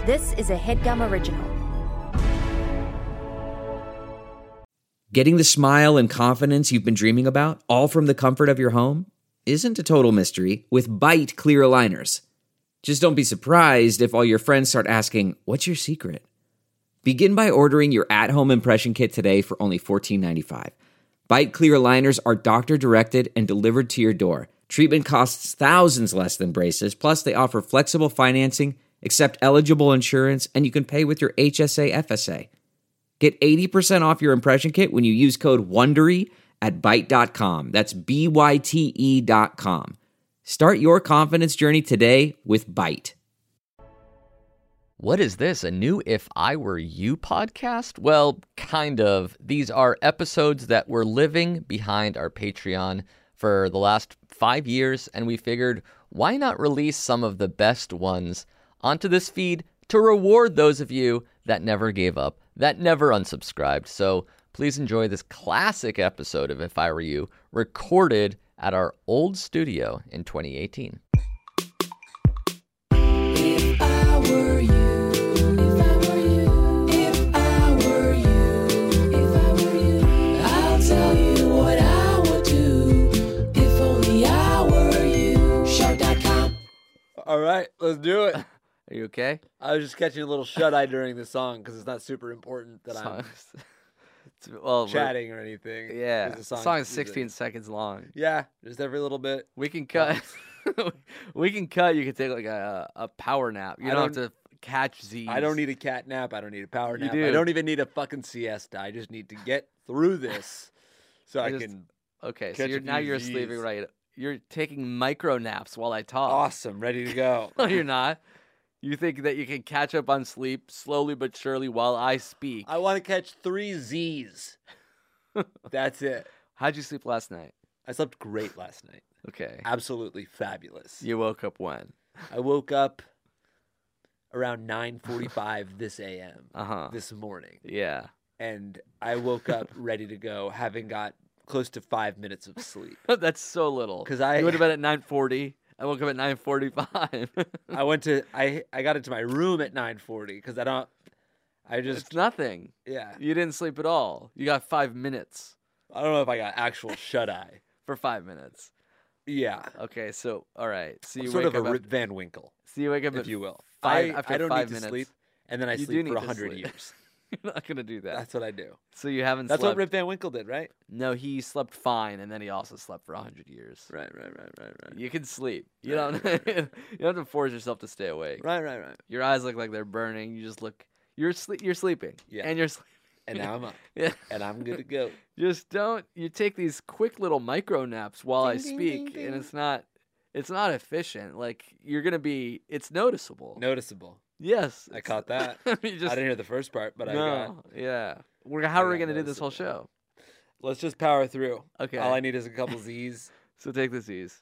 This is a HeadGum original. Getting the smile and confidence you've been dreaming about, all from the comfort of your home, isn't a total mystery with Byte clear aligners. Just don't be surprised if all your friends start asking, "What's your secret?" Begin by ordering your at-home impression kit today for only $14.95. Byte clear aligners are doctor-directed and delivered to your door. Treatment costs thousands less than braces, plus they offer flexible financing, accept eligible insurance, and you can pay with your HSA FSA. Get 80% off your impression kit when you use code WONDERY at Byte.com. That's BYTE.com. Start your confidence journey today with Byte. What is this, a new If I Were You podcast? Well, kind of. These are episodes that we're living behind our Patreon for the last 5 years, and we figured, why not release some of the best ones onto this feed to reward those of you that never gave up, that never unsubscribed. So please enjoy this classic episode of If I Were You, recorded at our old studio in 2018. If I were you, if I were you, if I were you, if I were you, I'll tell you what I would do if only I were you. Shark.com. All right, let's do it. Are you okay? I was just catching a little shut-eye during the song because it's not super important that I'm Well, chatting or anything. yeah, 'cause the song is 16 seconds long. Yeah, just every little bit. We can cut. We can cut. You can take like a power nap. You don't have to catch Z's. I don't need a cat nap. I don't need a power You nap. do. I don't even need a fucking siesta. I just need to get through this so I just- can. Okay, so catch a you're now few you're Z's. sleeping right. You're taking micro naps while I talk. Awesome, ready to go. No, you're not. You think that you can catch up on sleep slowly but surely while I speak. I want to catch 3 Z's. That's it. How'd you sleep last night? I slept great last night. Okay. Absolutely fabulous. You woke up when? I woke up around 9:45 Uh-huh. this morning. Yeah. And I woke up ready to go, having got close to 5 minutes of sleep. That's so little. 'Cause You went to bed at 9:40. I woke up at 9:45. I got into my room at 9:40 because It's nothing. yeah. You didn't sleep at all. You got 5 minutes I don't know if I got actual shut eye. for 5 minutes. Yeah. Okay, so all right. So I'm you sort wake of a up. Rip Van Winkle, So you wake up if at you will. after I don't 5 need to minutes. sleep, and then I You do sleep need for to 100 sleep. years. You're not gonna do that. That's what I do. So you haven't That's slept. what Rip Van Winkle did, right? No, he slept fine, and then he also slept for 100 years. Right. You can sleep. You don't. You don't have to force yourself to stay awake. Right. Your eyes look like they're burning. You just look. You're sleeping. Yeah. And you're sleeping. And now I'm up. Yeah. And I'm good to go. Just don't. You take these quick little micro naps while I speak, and it's not efficient. Like you're gonna be. It's noticeable. Noticeable. Yes. I caught that. You just, I didn't hear the first part, but I got. no. Yeah. How are we got gonna do this whole noticeable. show? Let's just power through. Okay. All I need is a couple Z's. So take the Z's.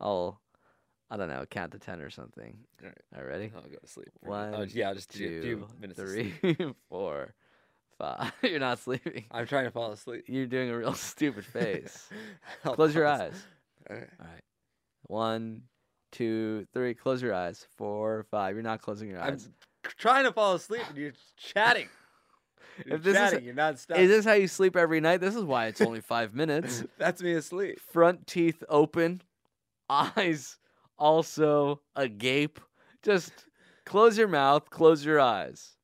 I don't know, count to 10 or something. All right. All right, ready? I'll go to sleep. One, Oh, yeah, just a few 2, minutes of 3, sleep. 4, 5. You're not sleeping. I'm trying to fall asleep. You're doing a real stupid face. I'll Close your fall eyes. All right. All right. 1, 2, 3. Close your eyes. 4, 5. You're not closing your I'm eyes. trying to fall asleep and you're chatting. You're If this is- chatting. You're not stopping. Is this how you sleep every night? This is why it's only 5 minutes. That's me asleep. Front teeth open, eyes also agape. Just close your mouth, close your eyes.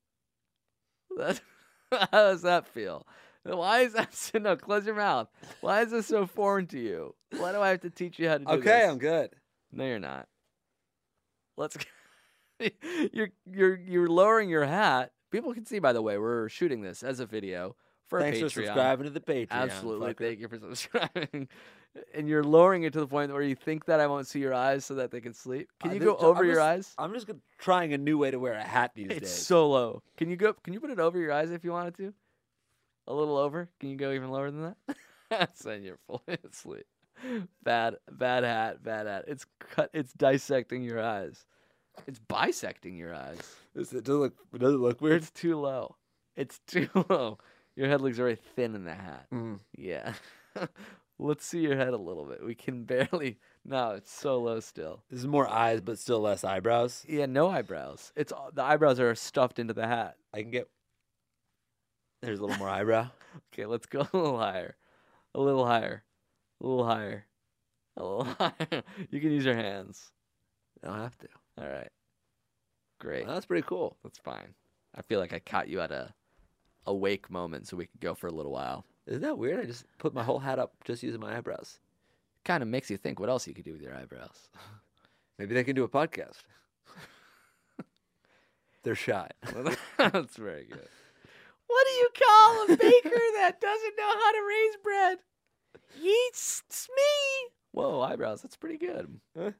How does that feel? Why is that so? No, close your mouth. Why is this so foreign to you? Why do I have to teach you how to do this? Okay, I'm good. No, you're not. Let's. You're lowering your hat. People can see, by the way, we're shooting this as a video for Thanks Patreon. for subscribing to the Patreon. Absolutely. fucker. Thank you for subscribing. And you're lowering it to the point where you think that I won't see your eyes so that they can sleep. Can you go over your eyes? I'm just trying a new way to wear a hat these It's days. so low. Can you put it over your eyes if you wanted to? A little over? Can you go even lower than that? Then you're fully asleep. Bad hat. It's dissecting your eyes. It's bisecting your eyes. Does it look weird? It's too low. It's too low. Your head looks very thin in the hat. Mm. Yeah. Let's see your head a little bit. We can barely. No, it's so low still. This is more eyes, but still less eyebrows. Yeah, no eyebrows. The eyebrows are stuffed into the hat. I can get. There's a little more eyebrow. Okay, let's go a little higher. A little higher. A little higher. A little higher. You can use your hands. I don't have to. All right. Great. Well, that's pretty cool. That's fine. I feel like I caught you at a awake moment so we could go for a little while. Isn't that weird? I just put my whole hat up just using my eyebrows. Kind of makes you think what else you could do with your eyebrows. Maybe they can do a podcast. They're shy. That's very good. What do you call a baker that doesn't know how to raise bread? Yeets me. Whoa, eyebrows. That's pretty good.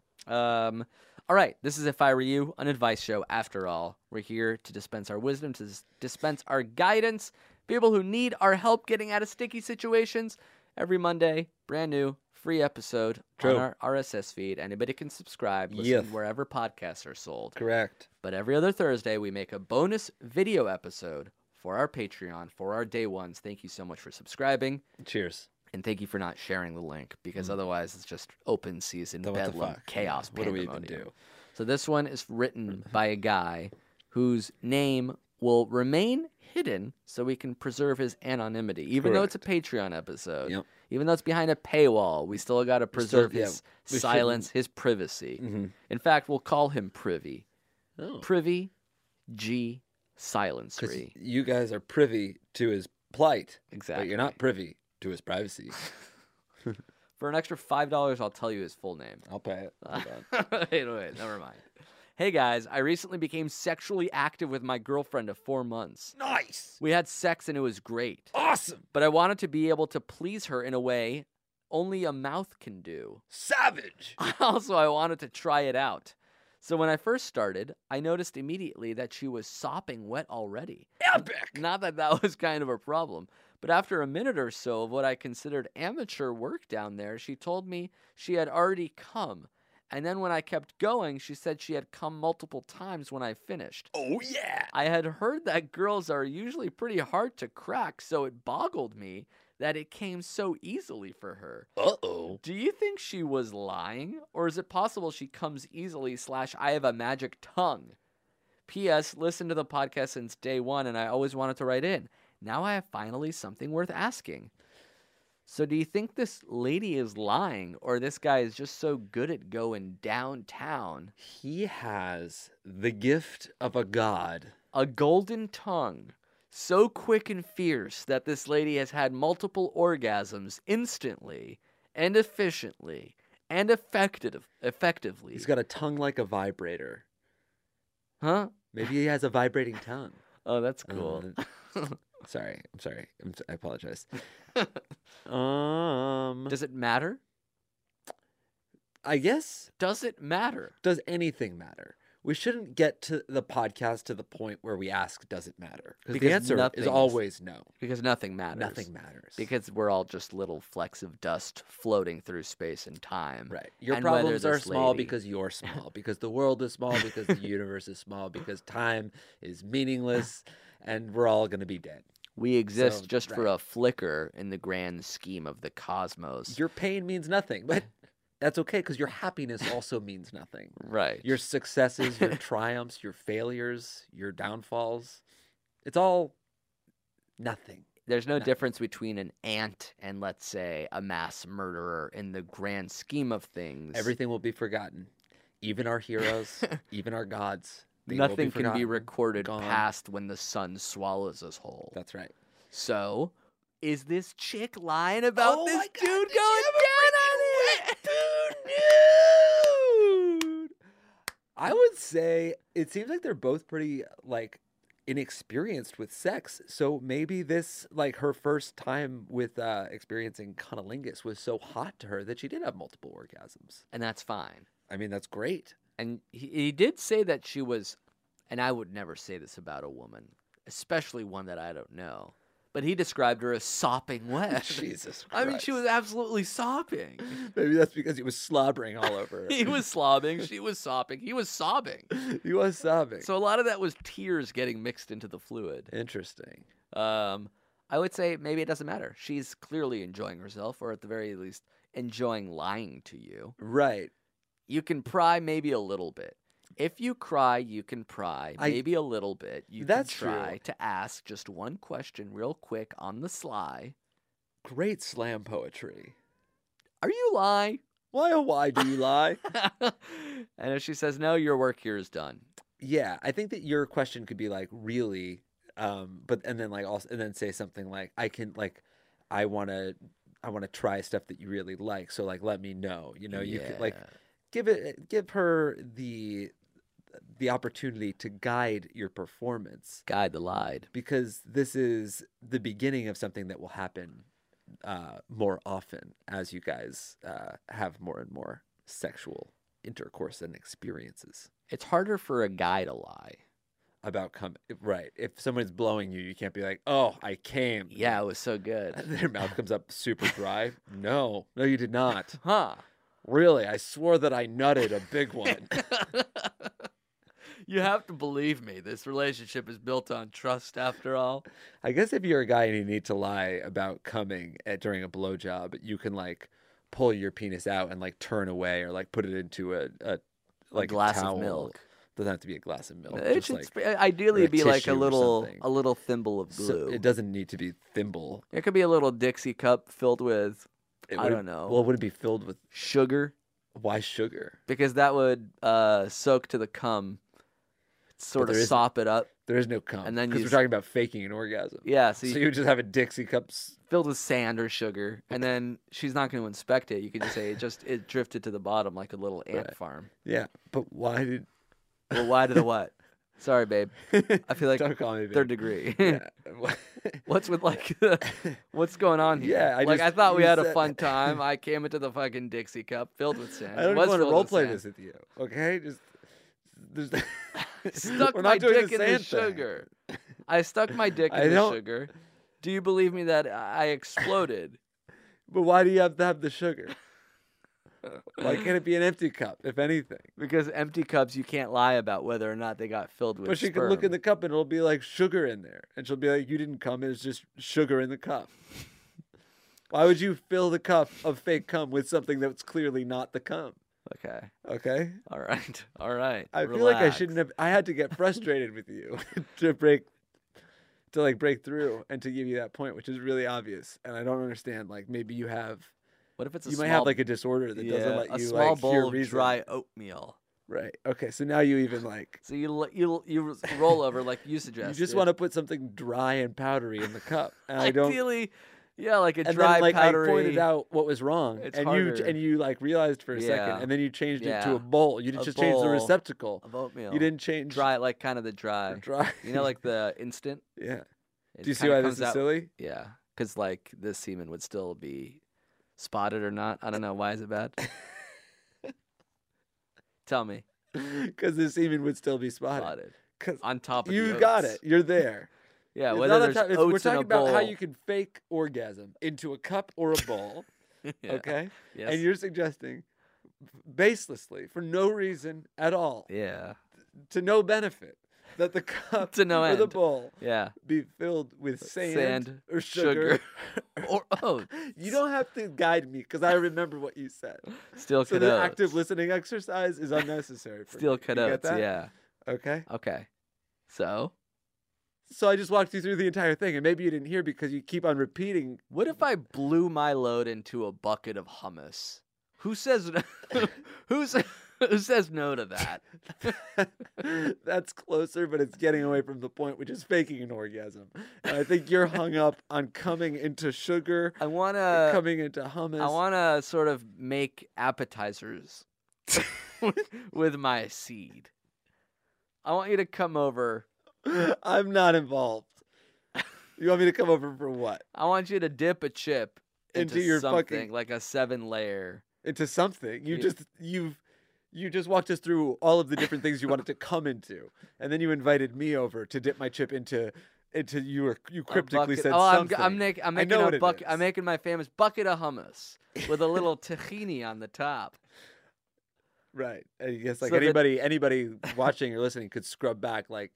All right. This is If I Were You, an advice show. After all, we're here to dispense our wisdom, to dispense our guidance. People who need our help getting out of sticky situations. Every Monday, brand new, free episode True. on our RSS feed. Anybody can subscribe, listen Yes. wherever podcasts are sold. Correct. But every other Thursday, we make a bonus video episode for our Patreon, for our day ones. Thank you so much for subscribing. Cheers. And thank you for not sharing the link, because otherwise it's just open season, Then what the bedlam, fuck? chaos, What do we even pandemonium. do? So this one is written by a guy whose name will remain hidden so we can preserve his anonymity. Even though it's a Patreon episode, Yep. even though it's behind a paywall, we still got to preserve yeah, his we silence, his privacy. In fact, we'll call him Privy. Oh. Privy G Silence Because Free. you guys are privy to his plight, Exactly. but you're not privy to his privacy. For an extra $5, I'll tell you his full name. I'll pay it. Hold on. wait, never mind. Hey guys, I recently became sexually active with my girlfriend of 4 months. Nice. We had sex and it was great. Awesome. But I wanted to be able to please her in a way only a mouth can do. Savage. Also, I wanted to try it out. So when I first started, I noticed immediately that she was sopping wet already. Epic. Not that that was kind of a problem, but after a minute or so of what I considered amateur work down there, she told me she had already come. And then when I kept going, she said she had come multiple times when I finished. Oh, yeah. I had heard that girls are usually pretty hard to crack, so it boggled me that it came so easily for her. Uh-oh. Do you think she was lying? Or is it possible she comes easily / I have a magic tongue? P.S. Listen to the podcast since day one, and I always wanted to write in. Now I have finally something worth asking. So do you think this lady is lying, or this guy is just so good at going downtown? He has the gift of a god. A golden tongue, so quick and fierce that this lady has had multiple orgasms instantly and efficiently and effectively. He's got a tongue like a vibrator. Huh? Maybe he has a vibrating tongue. Oh, that's cool. Sorry. I apologize. Does it matter? I guess, Does it matter? does anything matter? We shouldn't get to the podcast to the point where we ask, does it matter? Because the Because answer nothing is is- always no. Because nothing matters. Nothing matters. Because we're all just little flecks of dust floating through space and time. Right. Your And whether problems are this small lady- because you're small, because the world is small, because the universe is small, because time is meaningless, and we're all going to be dead. We exist So, just for right. a flicker in the grand scheme of the cosmos. Your pain means nothing, but that's okay because your happiness also means nothing. right. Your successes, your triumphs, your failures, your downfalls, it's all nothing. There's no difference between an ant and, let's say, a mass murderer in the grand scheme of things. Everything will be forgotten. Even our heroes, even our gods. They will Nothing can be forgotten, recorded gone. past when the sun swallows us whole. That's right. So, is this chick lying about Oh this my God, dude did she going have a down on it? I would say it seems like they're both pretty like inexperienced with sex. So maybe this like her first time with experiencing cunnilingus was so hot to her that she did have multiple orgasms. And that's fine. I mean, that's great. And he did say that she was, and I would never say this about a woman, especially one that I don't know, but he described her as sopping wet. Jesus I mean, she Christ. was absolutely sopping. Maybe that's because he was slobbering all over her. He was slobbing, she was sopping, he was sobbing. He was sobbing. So a lot of that was tears getting mixed into the fluid. Interesting. I would say maybe it doesn't matter. She's clearly enjoying herself, or at the very least, enjoying lying to you. Right. You can pry maybe a little bit. If you cry, you can pry maybe a little bit. You That's can try true. to ask just one question real quick on the sly. Great slam poetry. Are you lying? Why, oh, why do you lie? And if she says no, your work here is done. Yeah, I think that your question could be like, really, but and then like also and then say something like, I want to try stuff that you really like, so like let me know. You know, you could like give her the opportunity to guide your performance, Guide the lied. because this is the beginning of something that will happen more often as you guys have more and more sexual intercourse and experiences. It's harder for a guy to lie. About right. If someone's blowing you, you can't be like, "Oh, I came." Yeah, it was so good. And their mouth comes up super dry. No, you did not. Huh. Really, I swore that I nutted a big one. You have to believe me. This relationship is built on trust after all. I guess if you're a guy and you need to lie about coming during a blowjob, you can like pull your penis out and like turn away or like put it into a glass towel. of milk. Doesn't have to be a glass of milk. It just should like, ideally or a be like tissue or something. a little thimble of glue. So it doesn't need to be thimble. It could be a little Dixie cup filled with It I would- don't know. Well, would it be filled with sugar, why sugar? because that would soak to the cum, sort of there isn't. sop it up. There is no cum. And then because you we're s- talking about faking an orgasm. Yeah, So so you would just have a Dixie cup. filled with sand or sugar, and then she's not going to inspect it. You can just say it drifted to the bottom like a little ant Right. farm. Yeah, but why did? Well, why did the what? Sorry, babe. I feel like Don't call me babe. third degree. Yeah. What's with like what's going on here? Yeah, I like I just- thought we you had a said- fun time. I came into the fucking Dixie cup filled with sand. I don't It was want to filled role with play sand. this with you. Okay, just Stuck we're my not doing dick the in the sand thing. sugar. I stuck my dick I in the don't- sugar. Do you believe me that I exploded? But why do you have to have the sugar? Why can't it be an empty cup, if anything? Because empty cups, you can't lie about whether or not they got filled with But she sperm. can look in the cup and it'll be like sugar in there, and she'll be like, "You didn't cum; it's just sugar in the cup." Why would you fill the cup of fake cum with something that's clearly not the cum? Okay. Okay, All right. All right. I feel like I Relax. shouldn't have. I had to get frustrated with you to break through and to give you that point, which is really obvious. And I don't understand. Like maybe you have, What if it's a you small, might have like a disorder that yeah, doesn't let a you small like hear bowl of reason. dry oatmeal? Right. Okay. So now you even like So you roll over like you suggested. you just want to put something dry and powdery in the cup, and I don't. Ideally, yeah, like a And dry then like powdery. I pointed out what was wrong, It's and harder. you like realized for a Yeah. second, and then you changed it to Yeah. a bowl. You didn't A just change the bowl receptacle. of oatmeal. You didn't change dry, like kind of the dry. the dry. You know, like the instant. Yeah. It Do you see kinda why this comes is out- silly? Yeah, because like this semen would still be spotted or not. I don't know. Why is it bad? Tell me. Because the semen would still be spotted. Spotted. 'Cause On top of you the got oats. it. You're there. Yeah, It's whether not on there's top- it's- oats we're in talking a about bowl. how you can fake orgasm into a cup or a bowl. Yeah. Okay. Yes. And you're suggesting baselessly, for no reason at all, Yeah. to no benefit, that the cup To no or the end. bowl Yeah. be filled with sand, Sand, or sugar. or oats. You don't have to guide me because I remember what you said. Still So cut the oats. active listening exercise is unnecessary for Still me. cut You get oats. that? Yeah. Okay. Okay. So So I just walked you through the entire thing, and maybe you didn't hear because you keep on repeating. what if I blew my load into a bucket of hummus? Who says who says no to that? That's closer, but it's getting away from the point, which is faking an orgasm. And I think you're hung up on coming into sugar, I wanna coming into hummus. I wanna sort of make appetizers with my seed. I want you to come over. I'm not involved. You want me to come over for what? I want you to dip a chip Into into your something fucking- like a 7-layer. Into something. Yeah. You just walked us through all of the different things you wanted to come into, and then you invited me over to dip my chip into. You cryptically said something. I'm making I know a what it bucket. is. I'm making my famous bucket of hummus with a little tahini on the top. Right. I guess like So that- anybody watching or listening could scrub back like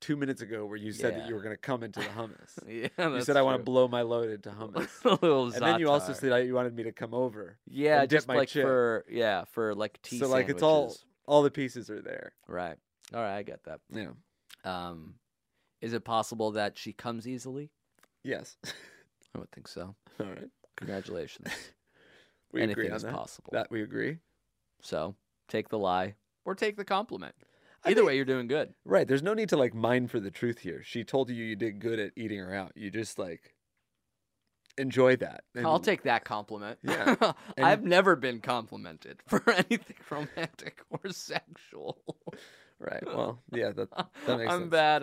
2 minutes ago where you said that Yeah. you were going to come into the hummus. Yeah, You said I want to blow my load into hummus. a little And then you also za'atar. said that you wanted me to come over. Yeah, and dip just my like chip. for like tea So like it's all sandwiches. the pieces are there. Right. All right, I get that. Yeah. Is it possible that she comes easily? Yes. I would think so. All right. Congratulations. We agree Anything on is that. possible. That we agree. So take the lie or take the compliment. I Either think- way, you're doing good. Right. There's no need to like mine for the truth here. She told you did good at eating her out. You just like enjoy that. I'll take that compliment. Yeah. I've never been complimented for anything romantic or sexual. Right. Well, yeah, that makes I'm sense. bad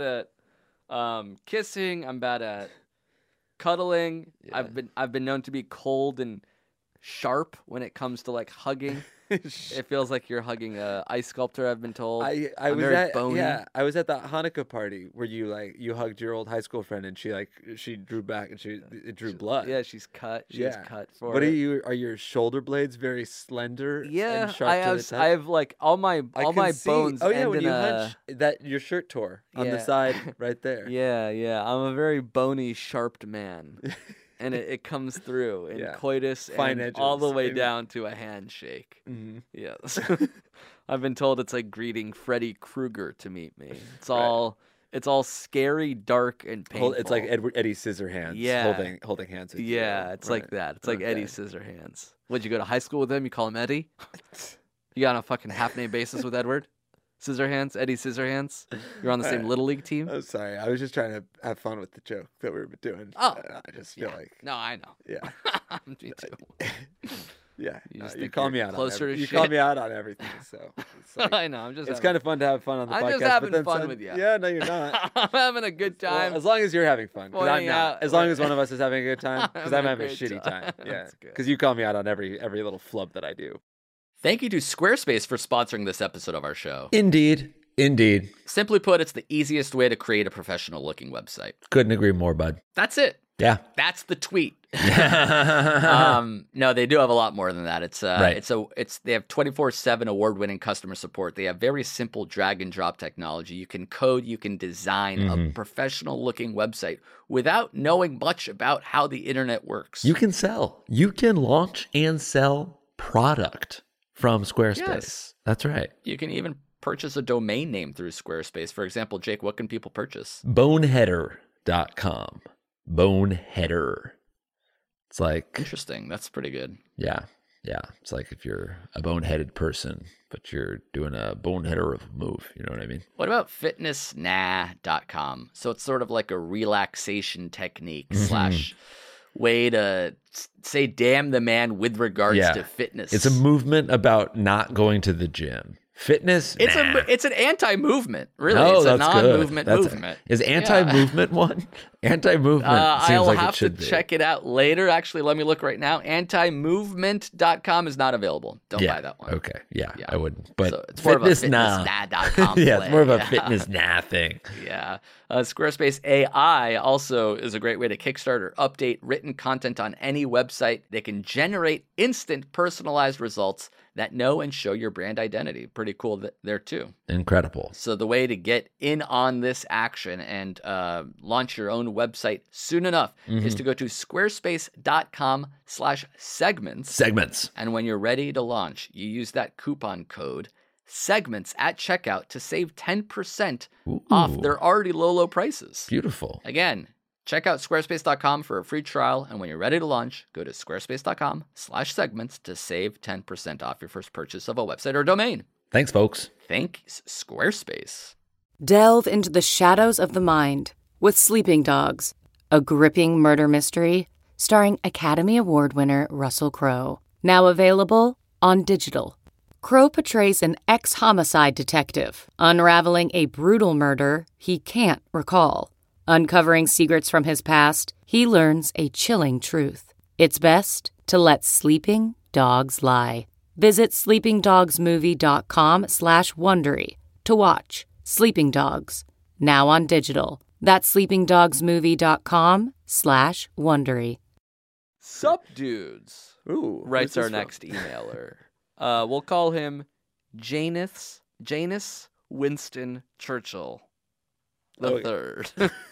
at kissing. I'm bad at cuddling. Yeah. I've been known to be cold and sharp when it comes to like hugging. It feels like you're hugging a ice sculptor. I've been told. I I'm was very at bony. I was at that Hanukkah party where you hugged your old high school friend and she drew back and it drew blood. Yeah, she's cut. She was Yeah. cut for What it. are your shoulder blades very slender? Yeah, and sharp I to have. the touch? I have like all my I can see- bones. Oh yeah, end when in you a, hunch, that your shirt tore on the Yeah. side right there. Yeah. I'm a very bony, sharped man, and it comes through in Yeah. coitus Fine and all the edges. way And- down to a handshake. hmm Yes, I've been told it's like greeting Freddy Krueger to meet me. It's Right. all scary, dark, and painful. It's like Eddie Scissorhands Yeah. holding hands with you. Yeah, it's like Right. that. It's like Eddie Okay. Scissorhands. Would you go to high school with him? You call him Eddie? You got on a fucking half name basis with Edward? Scissorhands? Eddie Scissorhands? You're on the same Alright. Little League team? I'm sorry. I was just trying to have fun with the joke that we were doing. Oh, I just feel Yeah. like No, I know. yeah. Me too. Yeah, You just you think call you're me out closer on to you call shit. me out on everything. So it's, like, I know. I'm just. it's kind of fun to have fun on the I'm podcast. just having but then fun with you. Yeah, no, you're not. I'm having a good Well, time. as long as you're having fun, 'cause I'm Pointing not. out- As long as one of us is having a good time, because I'm I'm having having a a great shitty time. time. Yeah, That's good. because you call me out on every little flub that I do. Thank you to Squarespace for sponsoring this episode of our show. Indeed. Simply put, it's the easiest way to create a professional-looking website. Couldn't agree more, bud. That's it. Yeah. That's the tweet. No, they do have a lot more than that. Right. They have 24/7 award-winning customer support. They have very simple drag and drop technology. You can code, you can design a professional-looking website without knowing much about how the internet works. You can sell. You can launch and sell product from Squarespace. Yes. That's right. You can even purchase a domain name through Squarespace. For example, Jake, what can people purchase? Boneheader.com. Boneheader. It's like, Interesting. That's pretty good. yeah. It's like if you're a boneheaded person, but you're doing a boneheader of a move. You know what I mean? What about fitnessnah.com? So it's sort of like a relaxation technique / way to say damn the man with regards Yeah. to fitness. It's a movement about not going to the gym. Fitness. It's nah. it's an anti-movement, really. Oh, it's a that's good. non-movement That's- movement. Is anti-movement one? Anti-movement seems I'll like have it should to be. check it out later. Actually, let me look right now. Antimovement.com is not available. Don't Yeah. buy that one. Okay. Yeah, Yeah. I wouldn't. But So it's more fitness of a nah. fitnessnah.com Yeah, it's more of a play. fitness nah thing. Yeah. Squarespace AI also is a great way to kickstart or update written content on any website. They can generate instant personalized results that know and show your brand identity. Pretty cool there too. Incredible. So the way to get in on this action and launch your own website soon enough is to go to squarespace.com/segments. Segments. And when you're ready to launch, you use that coupon code segments at checkout to save 10% off Ooh. their already low prices. Beautiful. Again, check out squarespace.com for a free trial. And when you're ready to launch, go to squarespace.com/segments to save 10% off your first purchase of a website or domain. Thanks, folks. Thanks, Squarespace. Delve into the shadows of the mind with Sleeping Dogs, a gripping murder mystery starring Academy Award winner Russell Crowe. Now available on digital. Crowe portrays an ex-homicide detective unraveling a brutal murder he can't recall. Uncovering secrets from his past, he learns a chilling truth. It's best to let sleeping dogs lie. Visit sleepingdogsmovie.com/Wondery to watch Sleeping Dogs, now on digital. That's sleepingdogsmovie.com/Wondery. Sup dudes, Ooh, writes who's our this from? next emailer. We'll call him Janus Winston Churchill. the third.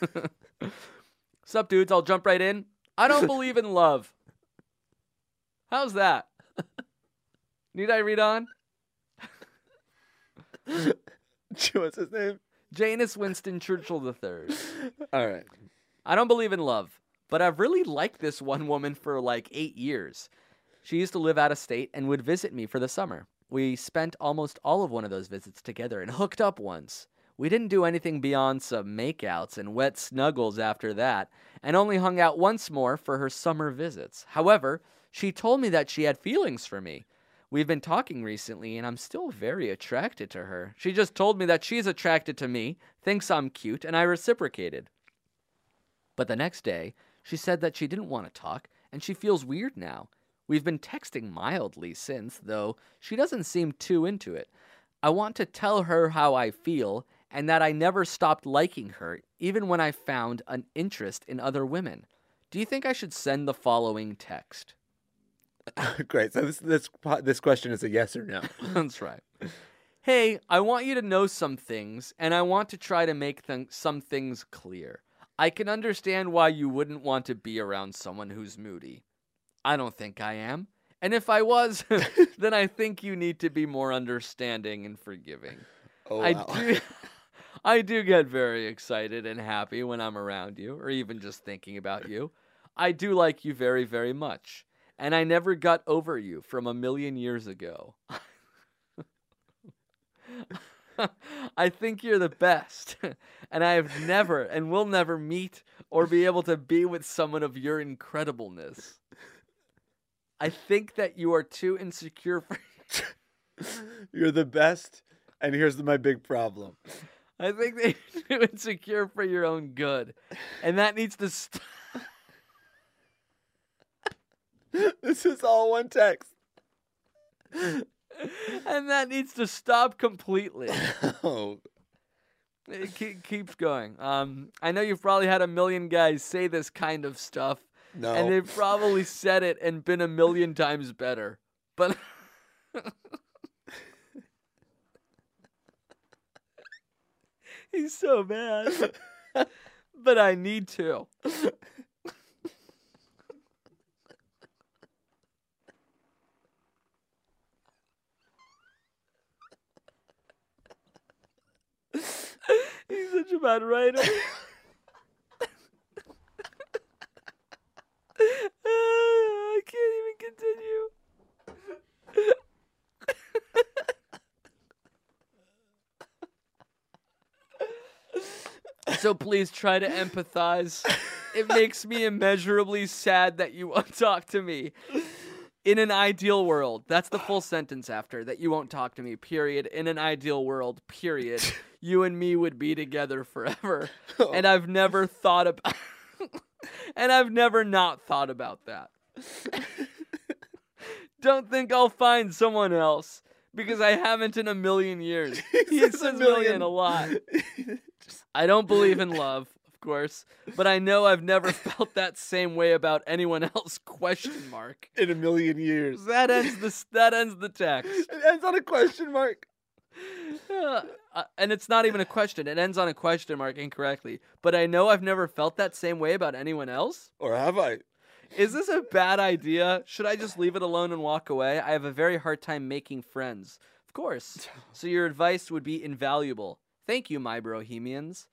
Sup, dudes? I'll jump right in. I don't believe in love. How's that? Need I read on? What's his name? Janus Winston Churchill III. All right. I don't believe in love, but I've really liked this one woman for like 8 years. She used to live out of state and would visit me for the summer. We spent almost all of one of those visits together and hooked up once. We didn't do anything beyond some makeouts and wet snuggles after that, and only hung out once more for her summer visits. However, she told me that she had feelings for me. We've been talking recently, and I'm still very attracted to her. She just told me that she's attracted to me, thinks I'm cute, and I reciprocated. But the next day, she said that she didn't want to talk, and she feels weird now. We've been texting mildly since, though she doesn't seem too into it. I want to tell her how I feel, and that I never stopped liking her, even when I found an interest in other women. Do you think I should send the following text? Great. So this question is a yes or no. That's right. Hey, I want you to know some things, and I want to try to make some things clear. I can understand why you wouldn't want to be around someone who's moody. I don't think I am. And if I was, then I think you need to be more understanding and forgiving. Oh, wow. I do get very excited and happy when I'm around you, or even just thinking about you. I do like you very, very much. And I never got over you from a million years ago. I think you're the best, and I have never and will never meet or be able to be with someone of your incredibleness. I think that you are too insecure for... You're the best, and here's my big problem. I think that you're too insecure for your own good, and that needs to stop. This is all one text. And that needs to stop completely. Oh. It keeps going. I know you've probably had a million guys say this kind of stuff. No. And they've probably said it and been a million times better. But he's so bad. But I need to. He's such a bad writer. I can't even continue. So please try to empathize. It makes me immeasurably sad that you won't talk to me. In an ideal world, that's the full sentence after, that you won't talk to me, period. In an ideal world, period. You and me would be together forever. And I've never thought about... And I've never not thought about that. Don't think I'll find someone else, because I haven't in a million years. He says million a lot. I don't believe in love, of course, but I know I've never felt that same way about anyone else, ? In a million years. That ends the text. It ends on a question mark. And it's not even a question. It ends on a question mark incorrectly. But I know I've never felt that same way about anyone else. Or have I? Is this a bad idea? Should I just leave it alone and walk away? I have a very hard time making friends. Of course. So your advice would be invaluable. Thank you, my Bohemians.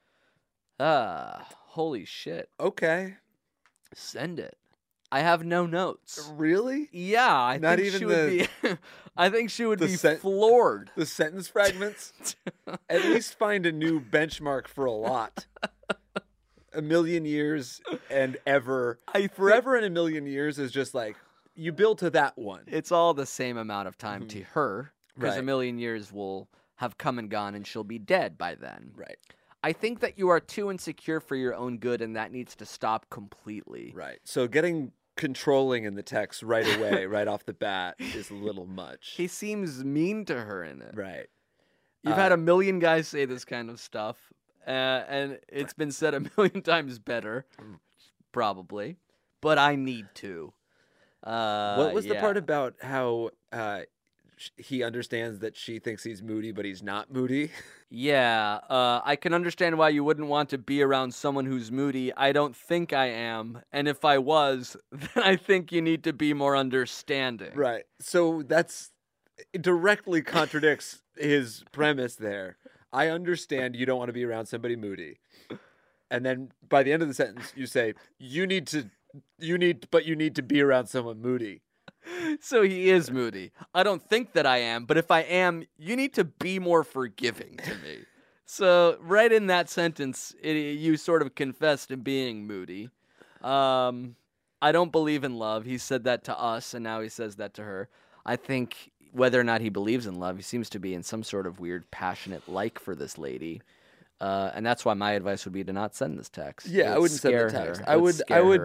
Holy shit. Okay. Send it. I have no notes. Really? Yeah, I Not think even she would be. I think she would be sen- floored. The sentence fragments? At least find a new benchmark for a lot. A million years and ever. Forever and a million years is just like, you build to that one. It's all the same amount of time to her, because Right. a million years will have come and gone and she'll be dead by then. Right. I think that you are too insecure for your own good, and that needs to stop completely. Right. So getting controlling in the text right away, right off the bat, is a little much. He seems mean to her in it. Right. You've had a million guys say this kind of stuff, and it's been said a million times better, probably. But I need to. What was the part about how he understands that she thinks he's moody, but he's not moody. Yeah, I can understand why you wouldn't want to be around someone who's moody. I don't think I am. And if I was, then I think you need to be more understanding. Right. So it directly contradicts his premise there. I understand you don't want to be around somebody moody. And then by the end of the sentence, you say, you need to be around someone moody. So he is moody. I don't think that I am, but if I am, you need to be more forgiving to me. So right in that sentence, you sort of confess to being moody. I don't believe in love. He said that to us, and now he says that to her. I think whether or not he believes in love, he seems to be in some sort of weird, passionate like for this lady. And that's why my advice would be to not send this text. Yeah, I wouldn't send the text. I would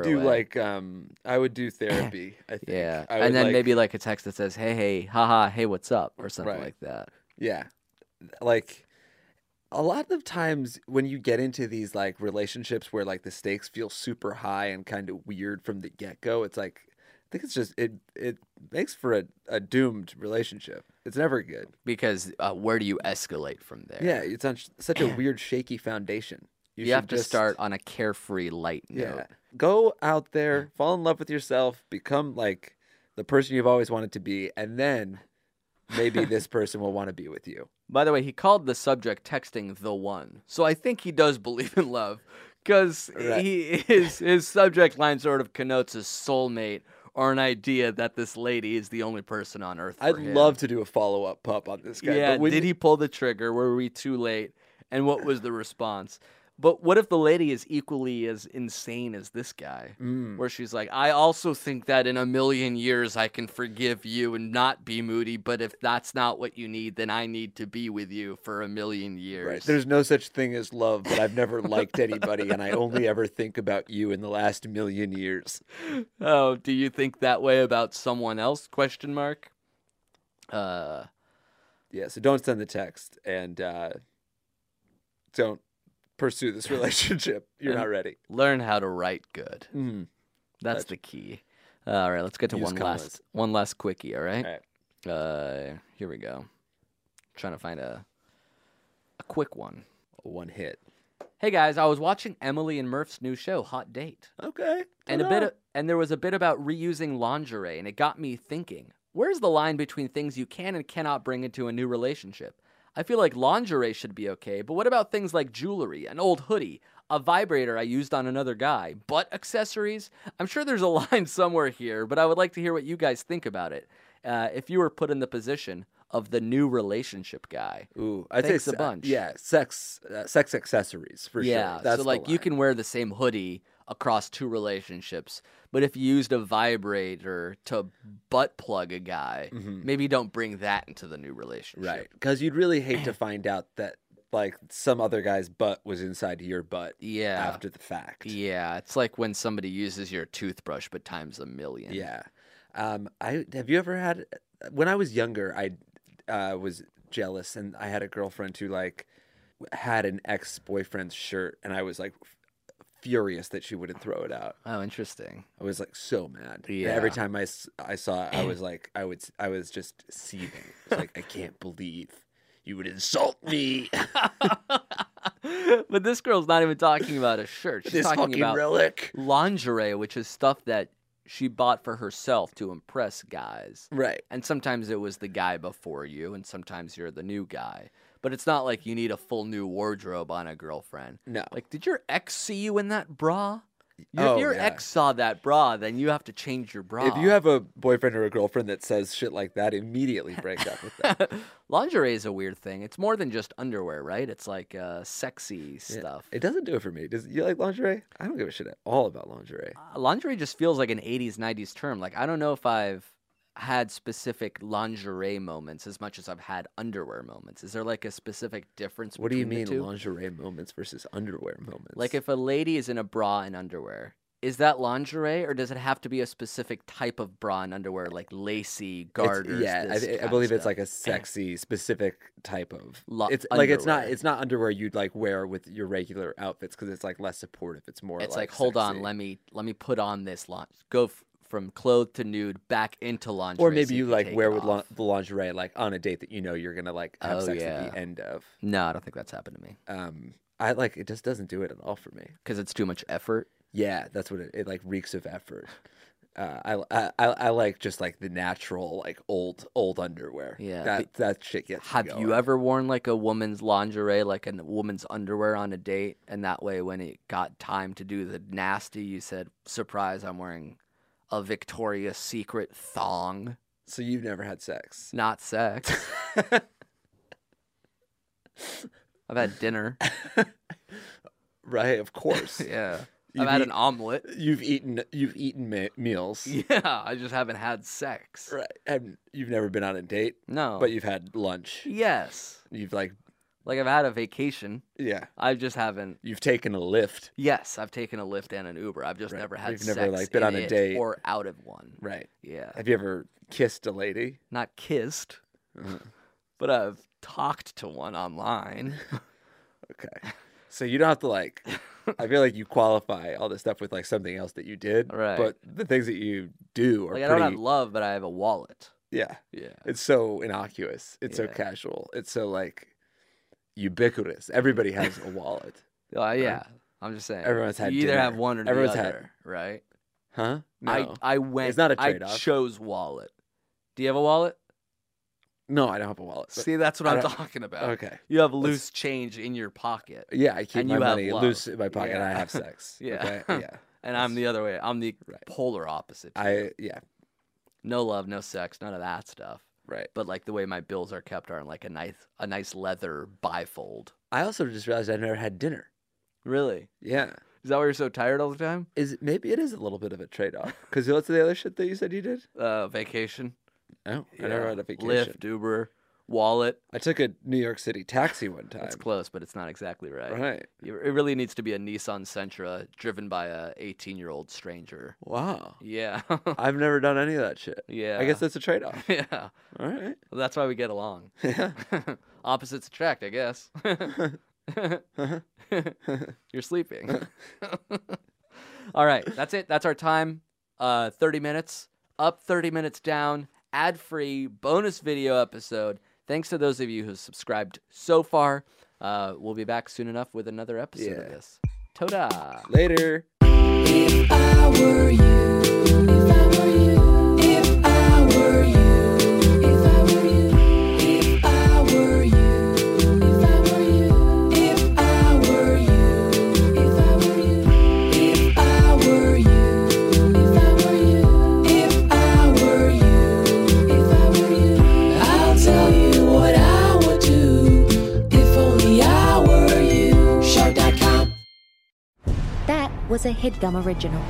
do therapy, I think. Yeah. And then maybe like a text that says, hey, haha, hey, what's up? Or something like that. Yeah. Like a lot of times when you get into these like relationships where like the stakes feel super high and kind of weird from the get-go, it's like, I think it's just, it makes for a doomed relationship. It's never good. Because where do you escalate from there? Yeah, it's on such a weird, shaky foundation. You have to start on a carefree, light note. Yeah. Go out there, fall in love with yourself, become like the person you've always wanted to be, and then maybe this person will want to be with you. By the way, he called the subject texting the one. So I think he does believe in love because his subject line sort of connotes a soulmate or an idea that this lady is the only person on earth for I'd him. love to do a follow-up pup on this guy. Yeah, did he pull the trigger? Were we too late? And what was the response? But what if the lady is equally as insane as this guy? Where she's like, I also think that in a million years I can forgive you and not be moody, but if that's not what you need, then I need to be with you for a million years. Right. There's no such thing as love, but I've never liked anybody, and I only ever think about you in the last million years. Oh, do you think that way about someone else? ? Yeah, so don't send the text, and don't pursue this relationship. You're not ready. Learn how to write good. That's That's the key. All right, let's get to Use one last quickie, all right? All right. Here we go. Trying to find a quick one. One hit. Hey guys, I was watching Emily and Murph's new show, Hot Date. Okay. And there was a bit about reusing lingerie, and it got me thinking. Where's the line between things you can and cannot bring into a new relationship? I feel like lingerie should be okay, but what about things like jewelry, an old hoodie, a vibrator I used on another guy, butt accessories? I'm sure there's a line somewhere here, but I would like to hear what you guys think about it. If you were put in the position of the new relationship guy. Ooh, I'd Thanks say a bunch. Yeah, sex accessories for Yeah, sure. That's so like you can wear the same hoodie across two relationships, but if you used a vibrator to butt plug a guy, maybe don't bring that into the new relationship. Right, because you'd really hate to find out that like some other guy's butt was inside your butt. Yeah. After the fact. Yeah, it's like when somebody uses your toothbrush, but times a million. Yeah. Have you ever had? When I was younger, I was jealous, and I had a girlfriend who like had an ex-boyfriend's shirt, and I was like furious that she wouldn't throw it out. Oh, interesting. I was like so mad. Yeah. And every time I saw it, I was like, I was just seething. I was like, I can't believe you would insult me. But this girl's not even talking about a shirt. She's This talking fucking about relic. lingerie, which is stuff that she bought for herself to impress guys. Right. And sometimes it was the guy before you, and sometimes you're the new guy. But it's not like you need a full new wardrobe on a girlfriend. No. Like, did your ex see you in that bra? Oh, If your yeah. ex saw that bra, then you have to change your bra. If you have a boyfriend or a girlfriend that says shit like that, immediately break up with them. Lingerie is a weird thing. It's more than just underwear, right? It's like sexy stuff. It doesn't do it for me. Does you like lingerie? I don't give a shit at all about lingerie. Lingerie just feels like an 80s, 90s term. Like, I don't know if I've had specific lingerie moments as much as I've had underwear moments. Is there like a specific difference What do you between the mean two? lingerie moments versus underwear moments? Like, if a lady is in a bra and underwear, is that lingerie, or does it have to be a specific type of bra and underwear, like lacy garters? I believe it's like a sexy, specific type of. It's underwear. It's not underwear you'd like wear with your regular outfits because it's like less supportive. It's more. It's like hold on, sexy. let me put on this from clothed to nude back into lingerie. Or maybe so you can like take wear it with off. the lingerie like on a date that you know you're gonna like have Oh, sex yeah. at the end of. No, I don't think that's happened to me I like it just doesn't do it at all for me. because it's too much effort. Yeah, that's what it like reeks of effort. I like just like the natural like old underwear. Yeah, that shit gets. me Have going. you ever worn like a woman's lingerie, like a woman's underwear on a date, and that way when it got time to do the nasty, you said, "Surprise, I'm wearing a Victoria's Secret thong." So you've never had sex? Not sex. I've had dinner. Right, of course. Yeah. You've I've had an eat- omelet. You've eaten meals. Yeah, I just haven't had sex. Right. And you've never been on a date, No. but you've had lunch. Yes. You've like Like I've had a vacation. yeah. I just haven't. You've taken a lift. Yes, I've taken a Lyft and an Uber. I've just Right. never had You've sex never, like, been in on a it date. or out of one. Right. Yeah. Have you ever kissed a lady? Not kissed, but I've talked to one online. Okay. So you don't have to like I feel like you qualify all this stuff with like something else that you did. Right. But the things that you do are Like I pretty don't have love, but I have a wallet. yeah. Yeah. It's so innocuous. It's so Yeah. casual. It's so like ubiquitous. Everybody has a wallet. Yeah. I'm just saying. Everyone's had You either have dinner. one or the Everyone's other, had- right? Huh? No. I went. It's not a I trade-off. chose wallet. Do you have a wallet? No, I don't have a wallet. but- See, that's what I I'm don't- talking about. Okay. You have loose change in your pocket. Yeah, I keep And my you have money love. loose in my pocket and I Yeah. have sex. Yeah. Okay? Yeah. And I'm the other way. I'm the Right. polar opposite. to you. Yeah. No love, no sex, none of that stuff. Right. But like the way my bills are kept are in like a nice leather bifold. I also just realized I've never had dinner. Really? Yeah. Is that why you're so tired all the time? Maybe it is a little bit of a trade off. Because what's the other shit that you said you did? Vacation. Oh, I never had a vacation. Lyft, Uber, wallet. I took a New York City taxi one time. That's close, but it's not exactly right. Right. It really needs to be a Nissan Sentra driven by a 18-year-old stranger. Wow. Yeah. I've never done any of that shit. Yeah. I guess that's a trade off. Yeah. All right. Well, that's why we get along. Yeah. Opposites attract, I guess. You're sleeping. All right, that's it. That's our time. 30 minutes up, 30 minutes down, ad-free bonus video episode. Thanks to those of you who subscribed so far. We'll be back soon enough with another episode of Yeah. this. Toda. Later. If I were you, if I were you, if I were you, if I were you, if I were you, if I were you, if I were you, if I were you, if I were you, if I were you, if I were you, if I were you, I'll tell you what I would do if only I were you. Shark.com. That was a HeadGum original.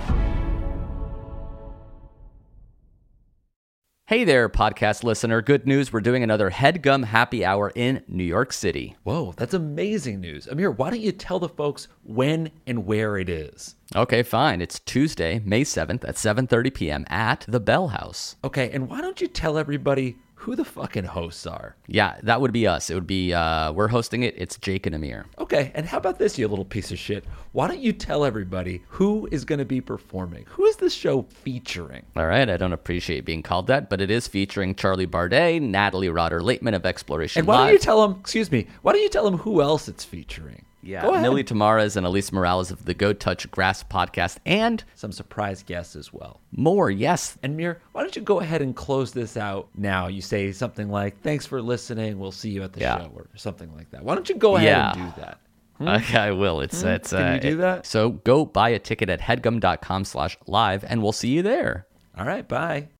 Hey there, podcast listener. Good news. We're doing another HeadGum happy hour in New York City. Whoa, that's amazing news. Amir, why don't you tell the folks when and where it is? Okay, fine. It's Tuesday, May 7th at 7:30 p.m. at the Bell House. Okay, and why don't you tell everybody who the fucking hosts are? Yeah, that would be us. It would be, we're hosting it. It's Jake and Amir. Okay, and how about this, you little piece of shit? Why don't you tell everybody who is going to be performing? Who is this show featuring? All right, I don't appreciate being called that, but it is featuring Charlie Bardet, Natalie Rotter-Laitman of Exploration And why Live. don't you tell them, why don't you tell them who else it's featuring? Yeah, Go ahead. Millie Tamaras and Elise Morales of the Go Touch Grass podcast, and Some surprise guests as well. more, yes. And Mir, why don't you go ahead and close this out now? You say something like, thanks for listening, we'll see you at the Yeah. show, or something like that. Why don't you go ahead Yeah. and do that? Okay, I will. It's Can you do that? So go buy a ticket at headgum.com/live, and we'll see you there. All right, bye.